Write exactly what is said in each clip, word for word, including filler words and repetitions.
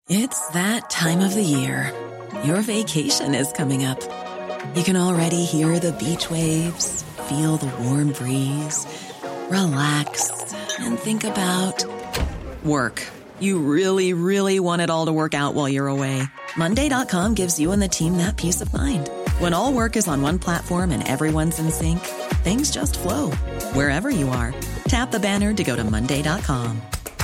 It's that time of the year. Your vacation is coming up. You can already hear the beach waves, feel the warm breeze, relax, and think about work. You really, really want it all to work out while you're away. Monday dot com gives you and the team that peace of mind. When all work is on one platform and everyone's in sync, things just flow. Wherever you are, tap the banner to go to Monday dot com.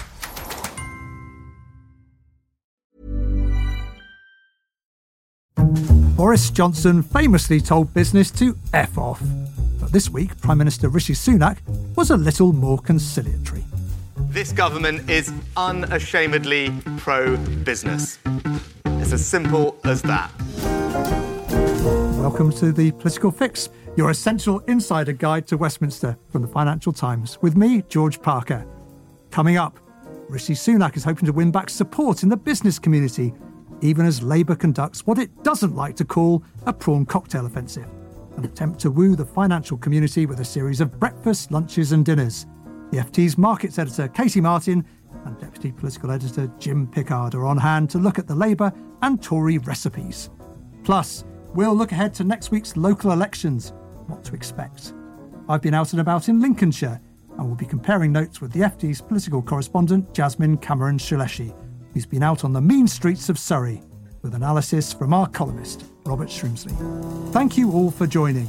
Boris Johnson famously told business to F off. But this week, Prime Minister Rishi Sunak was a little more conciliatory. This government is unashamedly pro-business. It's as simple as that. Welcome to The Political Fix, your essential insider guide to Westminster from the Financial Times, with me, George Parker. Coming up, Rishi Sunak is hoping to win back support in the business community, even as Labour conducts what it doesn't like to call a prawn cocktail offensive, an attempt to woo the financial community with a series of breakfasts, lunches and dinners. The F T's markets editor, Katie Martin, and deputy political editor, Jim Pickard, are on hand to look at the Labour and Tory recipes. Plus, we'll look ahead to next week's local elections, what to expect. I've been out and about in Lincolnshire, and we'll be comparing notes with the F T's political correspondent, Jasmine Cameron-Shaleshi, who's been out on the mean streets of Surrey, with analysis from our columnist, Robert Shrimsley. Thank you all for joining.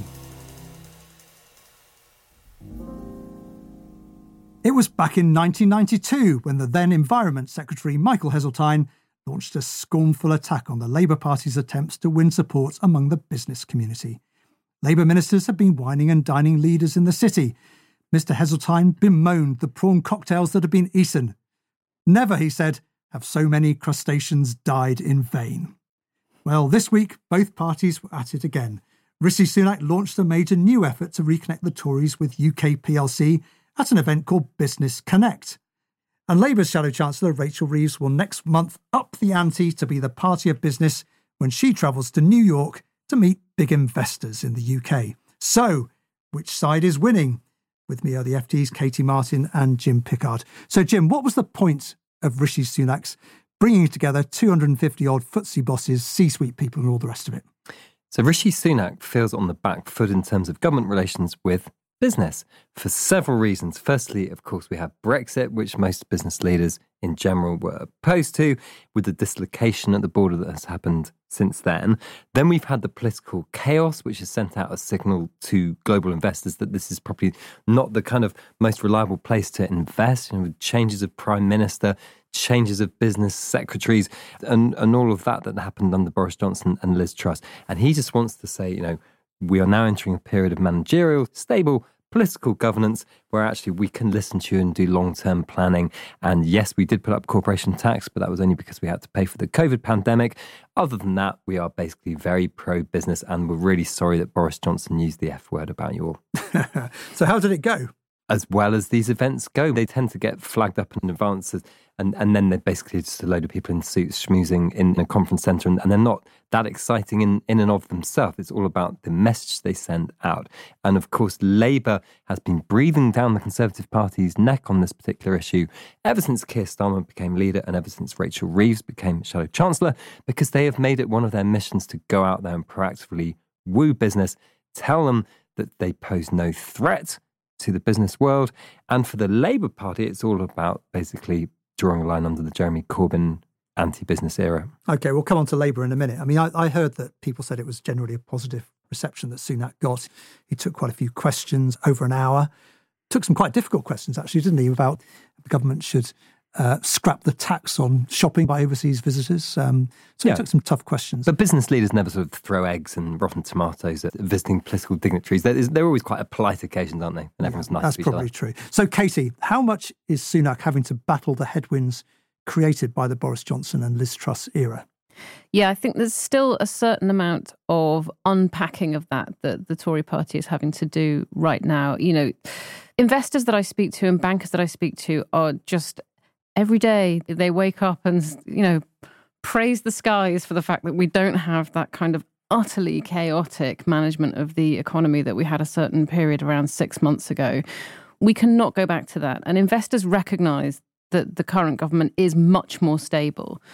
It was back in nineteen ninety-two when the then Environment Secretary, Michael Heseltine, launched a scornful attack on the Labour Party's attempts to win support among the business community. Labour ministers had been wining and dining leaders in the city. Mister Heseltine bemoaned the prawn cocktails that had been eaten. Never, he said, have so many crustaceans died in vain. Well, this week, both parties were at it again. Rishi Sunak launched a major new effort to reconnect the Tories with U K P L C at an event called Business Connect. And Labour's Shadow Chancellor, Rachel Reeves, will next month up the ante to be the party of business when she travels to New York to meet big investors in the U K. So, which side is winning? With me are the F T's Katie Martin and Jim Pickard. So, Jim, what was the point of Rishi Sunak's bringing together two hundred fifty odd footsie bosses, C-suite people and all the rest of it? So Rishi Sunak feels on the back foot in terms of government relations with business for several reasons. Firstly, of course, we have Brexit, which most business leaders in general were opposed to, with the dislocation at the border that has happened since then. Then we've had the political chaos, which has sent out a signal to global investors that this is probably not the kind of most reliable place to invest, you know, with changes of prime minister, changes of business secretaries, and, and all of that that happened under Boris Johnson and Liz Truss. And he just wants to say, you know, we are now entering a period of managerial, stable, political governance where actually we can listen to you and do long-term planning. And yes, we did put up corporation tax, but that was only because we had to pay for the COVID pandemic. Other than that, we are basically very pro-business, and we're really sorry that Boris Johnson used the F word about you all. So how did it go? As well as these events go, they tend to get flagged up in advance, and, and then they're basically just a load of people in suits schmoozing in a conference centre, and, and they're not that exciting in, in and of themselves. It's all about the message they send out. And of course, Labour has been breathing down the Conservative Party's neck on this particular issue ever since Keir Starmer became leader and ever since Rachel Reeves became Shadow Chancellor, because they have made it one of their missions to go out there and proactively woo business, tell them that they pose no threat to the business world. And for the Labour Party, it's all about basically drawing a line under the Jeremy Corbyn anti-business era. OK, we'll come on to Labour in a minute. I mean, I, I heard that people said it was generally a positive reception that Sunak got. He took quite a few questions, over an hour. Took some quite difficult questions, actually, didn't he, about the government should uh, scrap the tax on shopping by overseas visitors. Um, so yeah. He took some tough questions. But business leaders never sort of throw eggs and rotten tomatoes at visiting political dignitaries. They're, they're alwa's quite a polite occasions, aren't they? And everyone's yeah, nice that's to each probably other. True. So, Katie, how much is Sunak having to battle the headwinds created by the Boris Johnson and Liz Truss era? Yeah, I think there's still a certain amount of unpacking of that that the Tory party is having to do right now. You know, investors that I speak to and bankers that I speak to are just every day they wake up and, you know, praise the skies for the fact that we don't have that kind of utterly chaotic management of the economy that we had a certain period around six months ago. We cannot go back to that. And investors recognise that the current government is much more stable.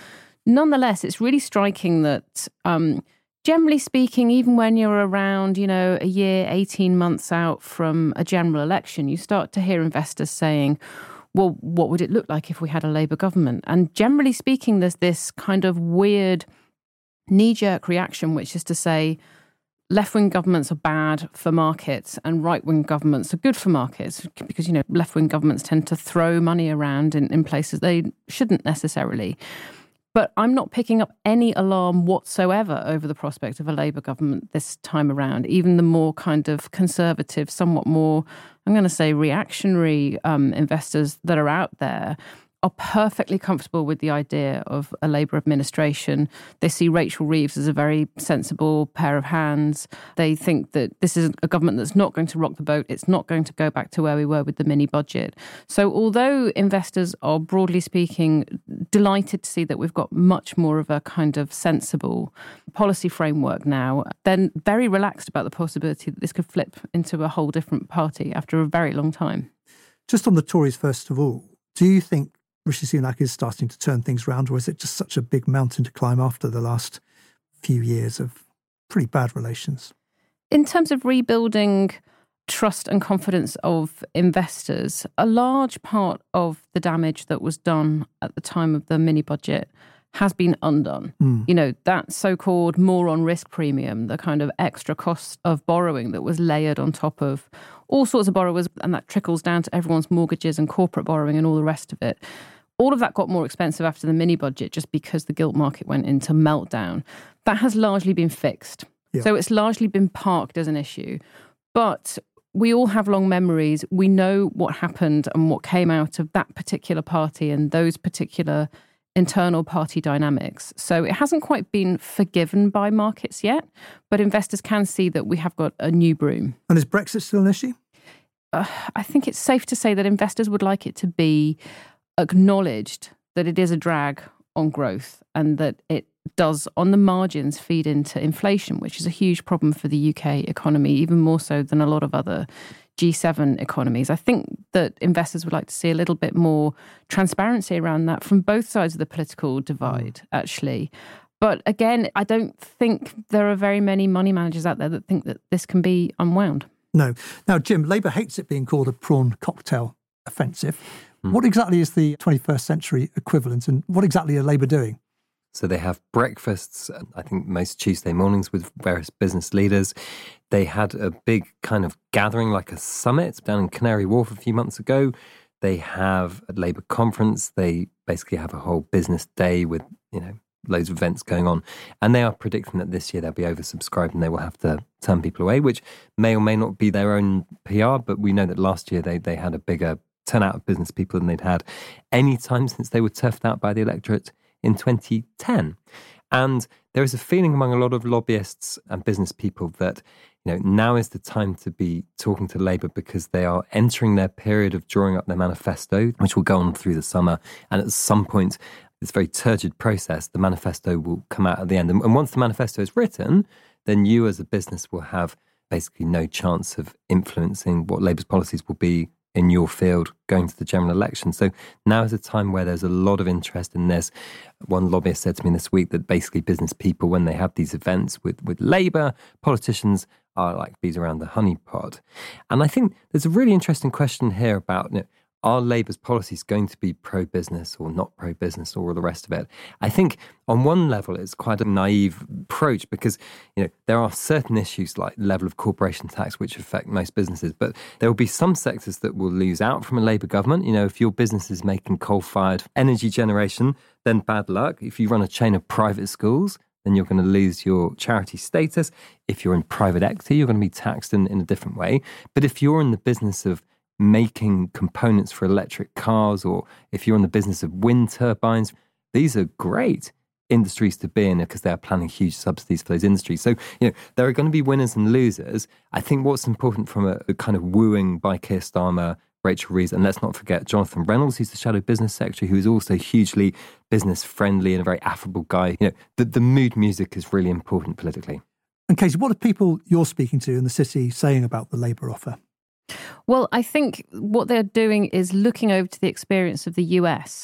nonetheless, it's really striking that, um, generally speaking, even when you're around, you know, a year, eighteen months out from a general election, you start to hear investors saying, well, what would it look like if we had a Labour government? And generally speaking, there's this kind of weird knee-jerk reaction, which is to say left-wing governments are bad for markets and right-wing governments are good for markets because, you know, left-wing governments tend to throw money around in, in places they shouldn't necessarily. But I'm not picking up any alarm whatsoever over the prospect of a Labour government this time around. Even the more kind of conservative, somewhat more, I'm going to say, reactionary um, investors that are out there are perfectly comfortable with the idea of a Labour administration. They see Rachel Reeves as a very sensible pair of hands. They think that this is a government that's not going to rock the boat. It's not going to go back to where we were with the mini budget. So although investors are, broadly speaking, delighted to see that we've got much more of a kind of sensible policy framework now, then very relaxed about the possibility that this could flip into a whole different party after a very long time. Just on the Tories, first of all, do you think Rishi Sunak is starting to turn things around, or is it just such a big mountain to climb after the last few years of pretty bad relations? In terms of rebuilding trust and confidence of investors, a large part of the damage that was done at the time of the mini budget has been undone. Mm. You know, that so-called more on risk premium, the kind of extra cost of borrowing that was layered on top of all sorts of borrowers, and that trickles down to everyone's mortgages and corporate borrowing and all the rest of it. All of that got more expensive after the mini budget just because the gilt market went into meltdown. That has largely been fixed. Yeah. So it's largely been parked as an issue. But we all have long memories. We know what happened and what came out of that particular party and those particular internal party dynamics. So it hasn't quite been forgiven by markets yet, but investors can see that we have got a new broom. And is Brexit still an issue? Uh, I think it's safe to say that investors would like it to be acknowledged that it is a drag on growth and that it does, on the margins, feed into inflation, which is a huge problem for the U K economy, even more so than a lot of other G seven economies. I think that investors would like to see a little bit more transparency around that from both sides of the political divide, actually. But again, I don't think there are very many money managers out there that think that this can be unwound. No. Now, Jim, Labour hates it being called a prawn cocktail offensive. Mm. What exactly is the twenty-first century equivalent, and what exactly are Labour doing? So they have breakfasts, I think most Tuesday mornings, with various business leaders. They had a big kind of gathering, like a summit, down in Canary Wharf a few months ago. They have a Labour conference. They basically have a whole business day with, you know, loads of events going on. And they are predicting that this year they'll be oversubscribed and they will have to turn people away, which may or may not be their own P R. But we know that last year they, they had a bigger turnout of business people than they'd had any time since they were turfed out by the electorate in twenty ten. And there is a feeling among a lot of lobbyists and business people that, you know, now is the time to be talking to Labour because they are entering their period of drawing up their manifesto, which will go on through the summer. And at some point, this very turgid process, the manifesto will come out at the end. And, and once the manifesto is written, then you as a business will have basically no chance of influencing what Labour's policies will be in your field going to the general election. So now is a time where there's a lot of interest in this. One lobbyist said to me this week that basically business people, when they have these events with, with Labour, politicians are like bees around the honeypot. And I think there's a really interesting question here about, you know, are Labour's policies going to be pro-business or not pro-business or all the rest of it? I think on one level it's quite a naive approach because, you know, there are certain issues like level of corporation tax which affect most businesses, but there will be some sectors that will lose out from a Labour government. You know, if your business is making coal-fired energy generation, then bad luck. If you run a chain of private schools, then you're going to lose your charity status. If you're in private equity, you're going to be taxed in, in a different way. But if you're in the business of making components for electric cars, or if you're in the business of wind turbines, these are great industries to be in because they are planning huge subsidies for those industries. So, you know, there are going to be winners and losers. I think what's important from a, a kind of wooing by Keir Starmer, Rachel Reeves, and let's not forget Jonathan Reynolds, who's the Shadow Business Secretary, who is also hugely business friendly and a very affable guy. You know, the, the mood music is really important politically. And Katie, what are people you're speaking to in the city saying about the Labour offer? Well, I think what they're doing is looking over to the experience of the U S,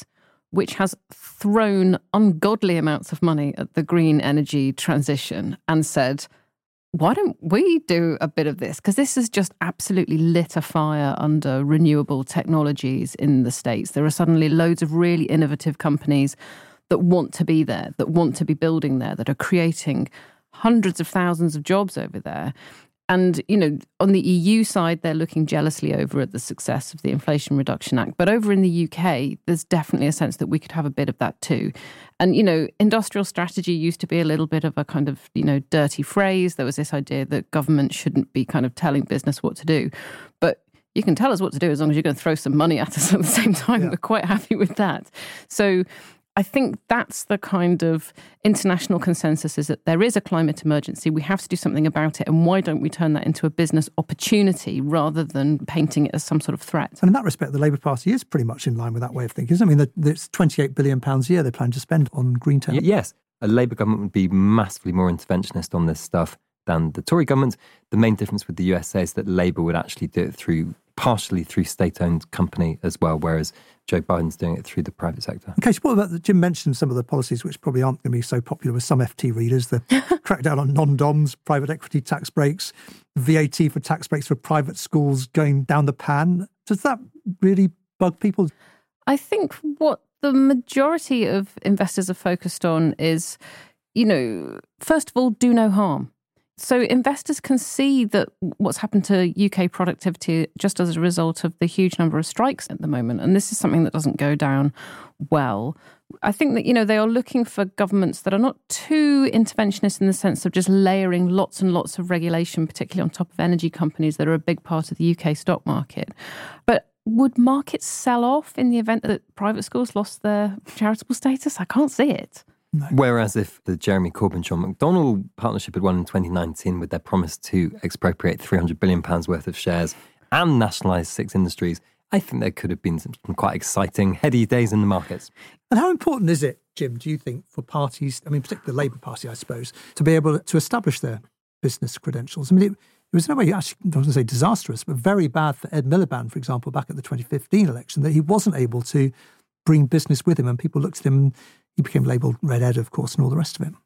which has thrown ungodly amounts of money at the green energy transition and said, why don't we do a bit of this? Because this has just absolutely lit a fire under renewable technologies in the States. There are suddenly loads of really innovative companies that want to be there, that want to be building there, that are creating hundreds of thousands of jobs over there. And, you know, on the E U side, they're looking jealously over at the success of the Inflation Reduction Act. But over in the U K, there's definitely a sense that we could have a bit of that too. And, you know, industrial strategy used to be a little bit of a kind of, you know, dirty phrase. There was this idea that government shouldn't be kind of telling business what to do. But you can tell us what to do as long as you're going to throw some money at us at the same time. Yeah. We're quite happy with that. So I think that's the kind of international consensus, is that there is a climate emergency. We have to do something about it. And why don't we turn that into a business opportunity rather than painting it as some sort of threat? And in that respect, the Labour Party is pretty much in line with that way of thinking, isn't it? I mean, it's twenty-eight billion pounds a year they plan to spend on green tech. Yes, a Labour government would be massively more interventionist on this stuff than the Tory government. The main difference with the U S A is that Labour would actually do it through partially through state-owned company as well, whereas Joe Biden's doing it through the private sector. Okay, so what about, the, Jim mentioned some of the policies which probably aren't going to be so popular with some F T readers, the crackdown on non-doms, private equity tax breaks, V A T for tax breaks for private schools going down the pan. Does that really bug people? I think what the majority of investors are focused on is, you know, first of all, do no harm. So investors can see that what's happened to U K productivity just as a result of the huge number of strikes at the moment. And this is something that doesn't go down well. I think that, you know, they are looking for governments that are not too interventionist in the sense of just layering lots and lots of regulation, particularly on top of energy companies that are a big part of the U K stock market. But would markets sell off in the event that private schools lost their charitable status? I can't see it. No. Whereas if the Jeremy Corbyn-John McDonnell partnership had won in twenty nineteen with their promise to expropriate three hundred billion pounds worth of shares and nationalise six industries, I think there could have been some quite exciting, heady days in the markets. And how important is it, Jim, do you think, for parties, I mean, particularly the Labour Party, I suppose, to be able to establish their business credentials? I mean, it, it was in a way, actually, I was going to say disastrous, but very bad for Ed Miliband, for example, back at the twenty fifteen election, that he wasn't able to bring business with him, and people looked at him and he became labelled Red Ed, of course, and all the rest of it.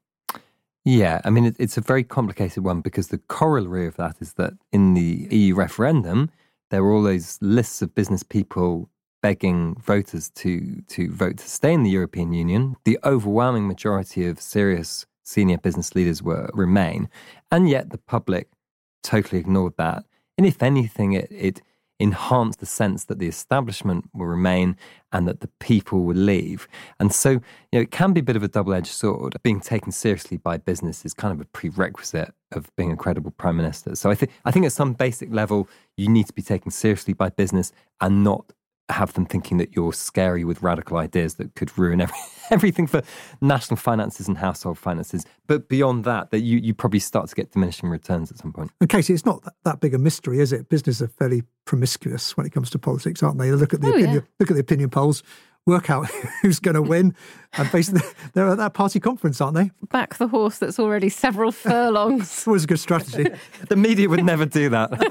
Yeah, I mean, it, it's a very complicated one because the corollary of that is that in the E U referendum, there were all those lists of business people begging voters to, to vote to stay in the European Union. The overwhelming majority of serious senior business leaders were Remain, and yet the public totally ignored that. And if anything, it, it enhanced the sense that the establishment will remain and that the people will leave. And so, you know, it can be a bit of a double-edged sword. Being taken seriously by business is kind of a prerequisite of being a credible prime minister. So I think I think at some basic level, you need to be taken seriously by business and not have them thinking that you're scary with radical ideas that could ruin every, everything for national finances and household finances. But beyond that, that you, you probably start to get diminishing returns at some point. And Katie, it's not that, that big a mystery, is it? Business are fairly promiscuous when it comes to politics, aren't they? Look at the oh, opinion, yeah. look at the opinion polls, work out who's going to win, and basically they're at that party conference, aren't they? Back the horse that's already several furlongs. It's always a good strategy. The media would never do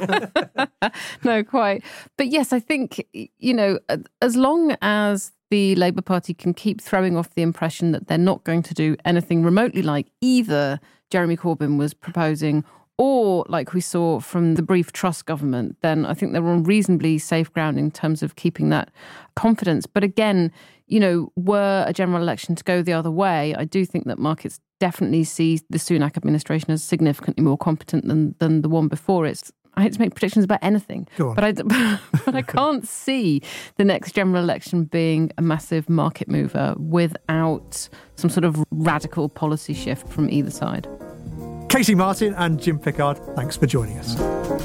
that. No, quite. But yes, I think, you know, as long as the Labour Party can keep throwing off the impression that they're not going to do anything remotely like either Jeremy Corbyn was proposing or like we saw from the brief Truss government, then I think they're on reasonably safe ground in terms of keeping that confidence. But again, you know, were a general election to go the other way, I do think that markets definitely see the Sunak administration as significantly more competent than, than the one before it. I hate to make predictions about anything, but I, but I can't see the next general election being a massive market mover without some sort of radical policy shift from either side. Katie Martin and Jim Pickard, thanks for joining us.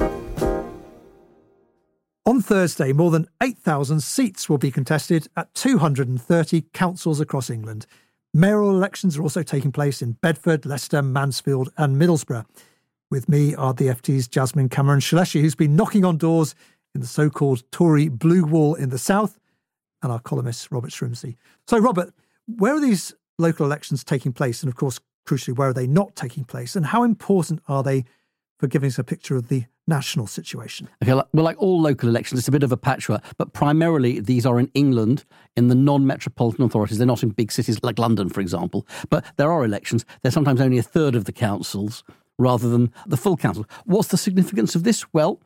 On Thursday, more than eight thousand seats will be contested at two hundred thirty councils across England. Mayoral elections are also taking place in Bedford, Leicester, Mansfield and Middlesbrough. With me are the F T's Jasmine Cameron-Shaleshi, who's been knocking on doors in the so-called Tory Blue Wall in the south, and our columnist, Robert Shrimsey. So, Robert, where are these local elections taking place? And, of course, crucially, where are they not taking place? And how important are they for giving us a picture of the national situation. Okay, well, like all local elections, it's a bit of a patchwork, but primarily these are in England, in the non-metropolitan authorities. They're not in big cities like London, for example, but there are elections. They're sometimes only a third of the councils rather than the full council. What's the significance of this? Well,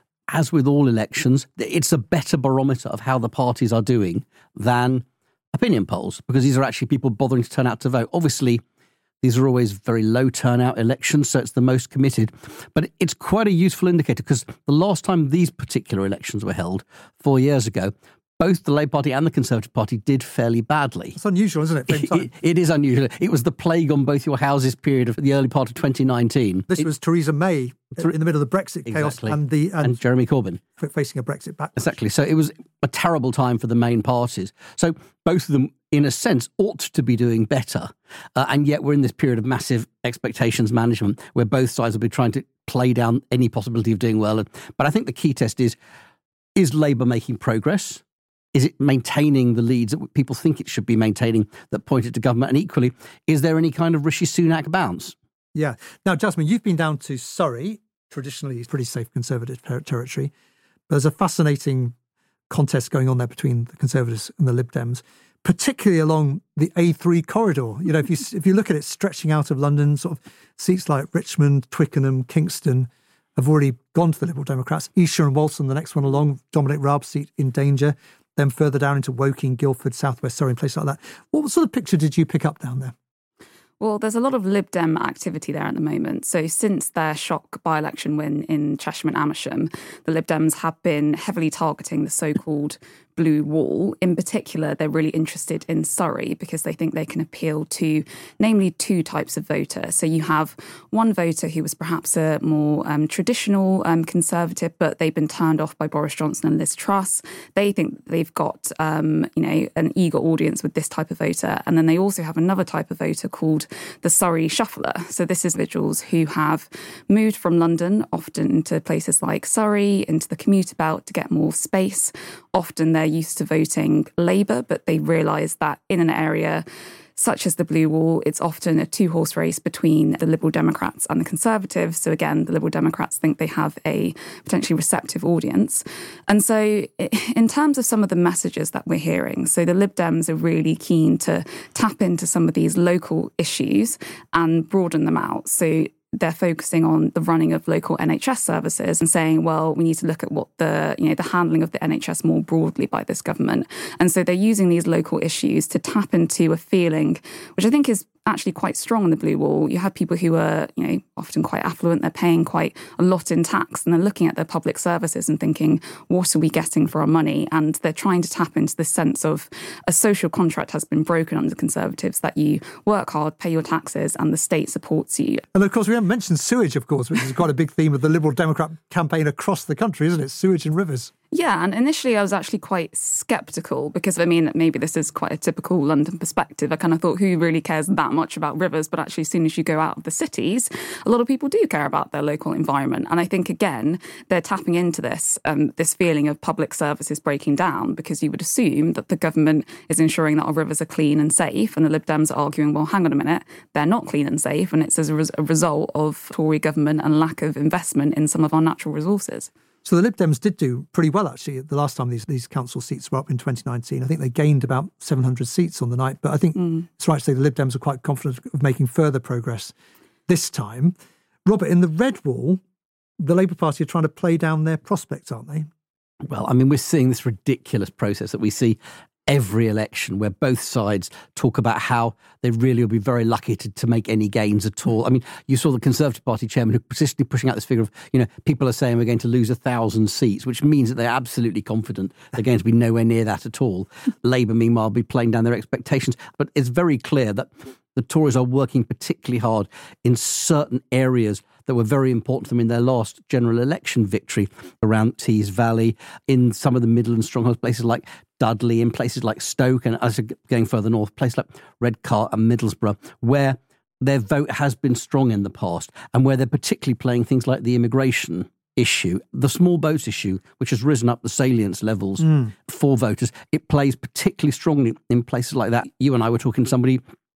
as with all elections, it's a better barometer of how the parties are doing than opinion polls, because these are actually people bothering to turn out to vote. Obviously, these are always very low turnout elections, so it's the most committed. But it's quite a useful indicator, because the last time these particular elections were held, four years ago, both the Labour Party and the Conservative Party did fairly badly. It's unusual, isn't it? Same time. It, it is unusual. It was the plague on both your houses period of the early part of twenty nineteen. This it, was Theresa May in the middle of the Brexit chaos exactly. and, the, and, and Jeremy Corbyn. facing a Brexit backlash. Exactly. So it was a terrible time for the main parties. So both of them, in a sense, ought to be doing better. Uh, and yet we're in this period of massive expectations management where both sides will be trying to play down any possibility of doing well. But I think the key test is, is Labour making progress? Is it maintaining the leads that people think it should be maintaining that pointed to government? And equally, is there any kind of Rishi Sunak bounce? Yeah. Now, Jasmine, you've been down to Surrey, traditionally pretty safe Conservative ter- territory. But there's a fascinating contest going on there between the Conservatives and the Lib Dems, particularly along the A three corridor. You know, if you if you look at it stretching out of London, sort of seats like Richmond, Twickenham, Kingston have already gone to the Liberal Democrats. Esher and Waltham, the next one along, Dominic Raab's seat in danger. Then further down into Woking, Guildford, South West Surrey, and places like that. What sort of picture did you pick up down there? Well, there's a lot of Lib Dem activity there at the moment. So since their shock by-election win in Chesham and Amersham, the Lib Dems have been heavily targeting the so-called Blue Wall. In particular, they're really interested in Surrey because they think they can appeal to namely two types of voter. So you have one voter who was perhaps a more um, traditional um, Conservative, but they've been turned off by Boris Johnson and Liz Truss. They think they've got, um, you know, an eager audience with this type of voter. And then they also have another type of voter called the Surrey Shuffler. So this is individuals who have moved from London, often to places like Surrey, into the commuter belt to get more space. Often they're used to voting Labour, but they realise that in an area such as the Blue Wall, it's often a two-horse race between the Liberal Democrats and the Conservatives. So again, the Liberal Democrats think they have a potentially receptive audience. And so in terms of some of the messages that we're hearing, so the Lib Dems are really keen to tap into some of these local issues and broaden them out. So they're focusing on the running of local N H S services and saying, well, we need to look at what the, you know, the handling of the N H S more broadly by this government. And so they're using these local issues to tap into a feeling, which I think is actually quite strong on the Blue Wall. You have people who are, you know, often quite affluent. They're paying quite a lot in tax and they're looking at their public services and thinking, what are we getting for our money? And they're trying to tap into this sense of a social contract has been broken under the Conservatives, that you work hard, pay your taxes and the state supports you. And of course, we haven't mentioned sewage, of course, which is quite a big theme of the Liberal Democrat campaign across the country, isn't it? Sewage and rivers. Yeah, and initially I was actually quite sceptical because, I mean, maybe this is quite a typical London perspective. I kind of thought, who really cares that much about rivers? But actually, as soon as you go out of the cities, a lot of people do care about their local environment. And I think, again, they're tapping into this, um, this feeling of public services breaking down, because you would assume that the government is ensuring that our rivers are clean and safe. And the Lib Dems are arguing, well, hang on a minute, they're not clean and safe. And it's as a, res- a result of Tory government and lack of investment in some of our natural resources. So the Lib Dems did do pretty well, actually, the last time these, these council seats were up in twenty nineteen. I think they gained about seven hundred seats on the night. But I think mm. it's right to say the Lib Dems are quite confident of making further progress this time. Robert, in the Red Wall, the Labour Party are trying to play down their prospects, aren't they? Well, I mean, we're seeing this ridiculous process that we see every election where both sides talk about how they really will be very lucky to, to make any gains at all. I mean, you saw the Conservative Party chairman who persistently pushing out this figure of, you know, people are saying we're going to lose a thousand seats, which means that they're absolutely confident they're going to be nowhere near that at all. Labour, meanwhile, will be playing down their expectations. But it's very clear that the Tories are working particularly hard in certain areas that were very important to them in their last general election victory, around Tees Valley, in some of the Midland strongholds, places like Dudley, in places like Stoke, and as going further north, places like Redcar and Middlesbrough, where their vote has been strong in the past and where they're particularly playing things like the immigration issue, the small boats issue, which has risen up the salience levels mm. for voters. It plays particularly strongly in places like that. You and I were talking to somebody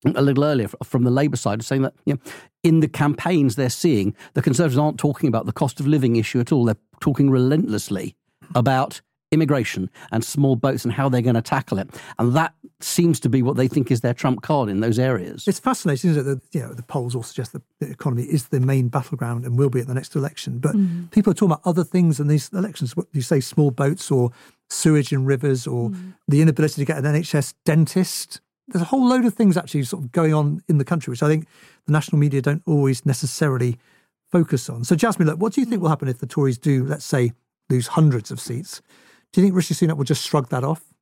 a little earlier from the Labour side, saying that you know, in the campaigns they're seeing, the Conservatives aren't talking about the cost of living issue at all. They're talking relentlessly about immigration and small boats and how they're going to tackle it. And that seems to be what they think is their trump card in those areas. It's fascinating, isn't it? That, you know, the polls all suggest that the economy is the main battleground and will be at the next election. But mm. people are talking about other things in these elections. What do you say, small boats or sewage in rivers or mm. the inability to get an N H S dentist? There's a whole load of things actually sort of going on in the country, which I think the national media don't always necessarily focus on. So, Jasmine, look, what do you think will happen if the Tories do, let's say, lose hundreds of seats? Do you think Rishi Sunak will just shrug that off?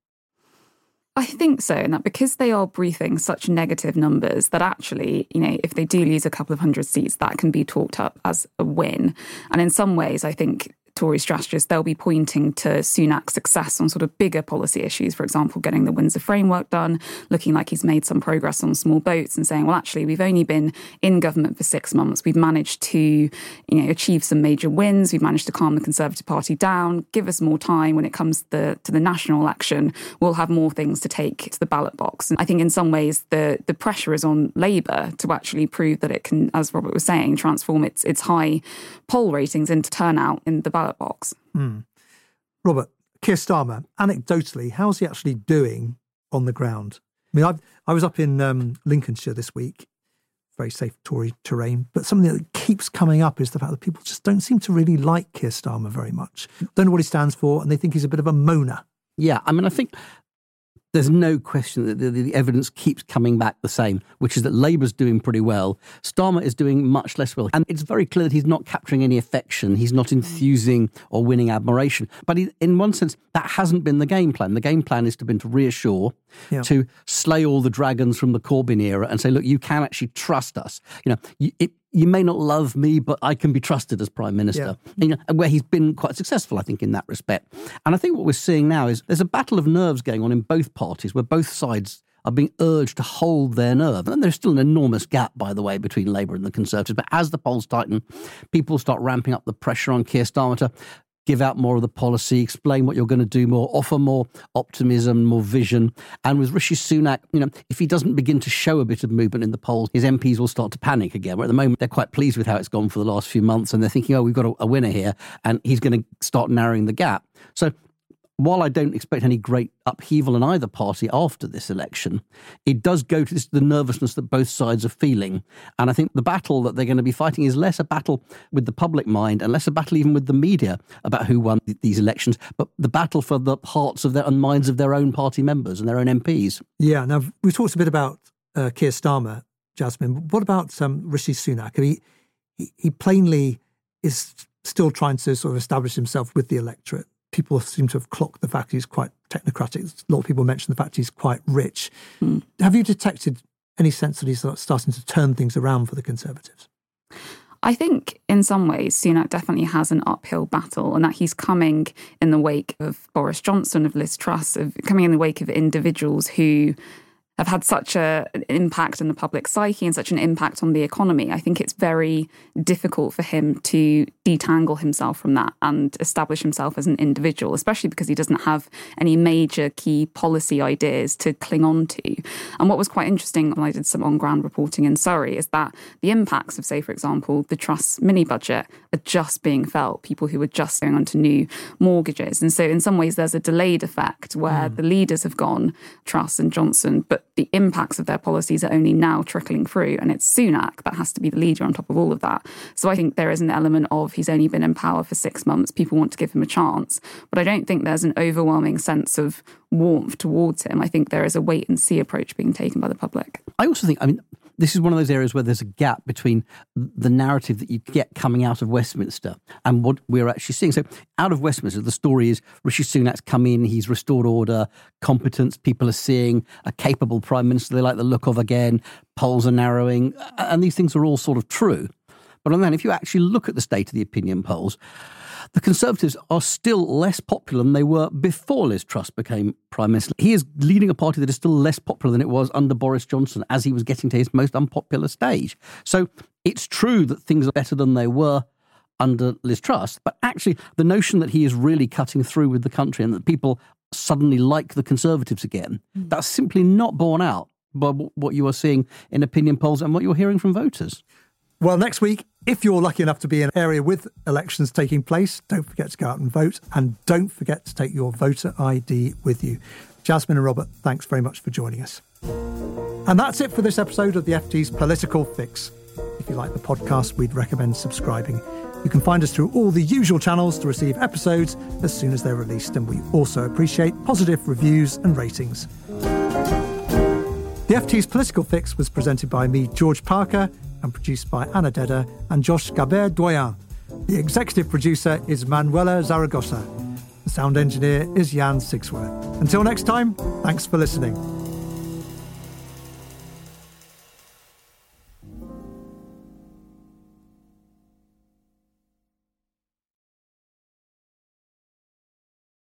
I think so, and that because they are briefing such negative numbers that actually, you know, if they do lose a couple of hundred seats, that can be talked up as a win. And in some ways, I think Tory strategists, they'll be pointing to Sunak's success on sort of bigger policy issues, for example, getting the Windsor framework done, looking like he's made some progress on small boats and saying, well, actually, we've only been in government for six months. We've managed to, you know, achieve some major wins. We've managed to calm the Conservative Party down. Give us more time when it comes to the, to the national election. We'll have more things to take to the ballot box. And I think in some ways, the, the pressure is on Labour to actually prove that it can, as Robert was saying, transform its, its high poll ratings into turnout in the ballot box. Mm. Robert, Keir Starmer, anecdotally, how's he actually doing on the ground? I mean, I've, I was up in um, Lincolnshire this week, very safe Tory terrain, but something that keeps coming up is the fact that people just don't seem to really like Keir Starmer very much. Don't know what he stands for, and they think he's a bit of a moaner. Yeah, I mean, I think there's no question that the, the evidence keeps coming back the same, which is that Labour's doing pretty well. Starmer is doing much less well. And it's very clear that he's not capturing any affection. He's not enthusing or winning admiration. But he, in one sense, that hasn't been the game plan. The game plan is to been to reassure, yeah. to slay all the dragons from the Corbyn era and say, look, you can actually trust us. You know, you, it, you may not love me, but I can be trusted as Prime Minister. Yeah. You know, where he's been quite successful, I think, in that respect. And I think what we're seeing now is there's a battle of nerves going on in both parties where both sides are being urged to hold their nerve. And there's still an enormous gap, by the way, between Labour and the Conservatives. But as the polls tighten, people start ramping up the pressure on Keir Starmer to give out more of the policy, explain what you're going to do more, offer more optimism, more vision. And with Rishi Sunak, you know, if he doesn't begin to show a bit of movement in the polls, his M Ps will start to panic again. Where at the moment, they're quite pleased with how it's gone for the last few months. And they're thinking, oh, we've got a, a winner here. And he's going to start narrowing the gap. So while I don't expect any great upheaval in either party after this election, it does go to this, the nervousness that both sides are feeling. And I think the battle that they're going to be fighting is less a battle with the public mind and less a battle even with the media about who won these elections, but the battle for the hearts of their and minds of their own party members and their own M Ps. Yeah, now we've talked a bit about uh, Keir Starmer, Jasmine. What about um, Rishi Sunak? I mean, he, he plainly is still trying to sort of establish himself with the electorate. People seem to have clocked the fact he's quite technocratic. A lot of people mention the fact he's quite rich. Mm. Have you detected any sense that he's starting to turn things around for the Conservatives? I think in some ways Sunak definitely has an uphill battle, and that he's coming in the wake of Boris Johnson, of Liz Truss, of coming in the wake of individuals who have had such a, an impact on the public psyche and such an impact on the economy. I think it's very difficult for him to detangle himself from that and establish himself as an individual, especially because he doesn't have any major key policy ideas to cling on to. And what was quite interesting when I did some on-ground reporting in Surrey is that the impacts of, say, for example, the Truss mini-budget are just being felt, people who are just going on to new mortgages. And so in some ways there's a delayed effect where mm. the leaders have gone, Truss and Johnson, but the impacts of their policies are only now trickling through, and it's Sunak that has to be the leader on top of all of that. So I think there is an element of he's only been in power for six months, people want to give him a chance, but I don't think there's an overwhelming sense of warmth towards him. I think there is a wait and see approach being taken by the public. I also think, I mean, this is one of those areas where there's a gap between the narrative that you get coming out of Westminster and what we're actually seeing. So out of Westminster, the story is Rishi Sunak's come in, he's restored order, competence, people are seeing a capable Prime Minister they like the look of again, polls are narrowing, and these things are all sort of true. But on that, if you actually look at the state of the opinion polls, the Conservatives are still less popular than they were before Liz Truss became Prime Minister. He is leading a party that is still less popular than it was under Boris Johnson as he was getting to his most unpopular stage. So it's true that things are better than they were under Liz Truss, but actually the notion that he is really cutting through with the country and that people suddenly like the Conservatives again, mm. that's simply not borne out by what you are seeing in opinion polls and what you're hearing from voters. Well, next week, if you're lucky enough to be in an area with elections taking place, don't forget to go out and vote, and don't forget to take your voter I D with you. Jasmine and Robert, thanks very much for joining us. And that's it for this episode of the F T's Political Fix. If you like the podcast, we'd recommend subscribing. You can find us through all the usual channels to receive episodes as soon as they're released, and we also appreciate positive reviews and ratings. The F T's Political Fix was presented by me, George Parker, and produced by Anna Dedder and Josh Gabert-Doyen. The executive producer is Manuela Zaragoza. The sound engineer is Jan Sigsworth. Until next time, thanks for listening.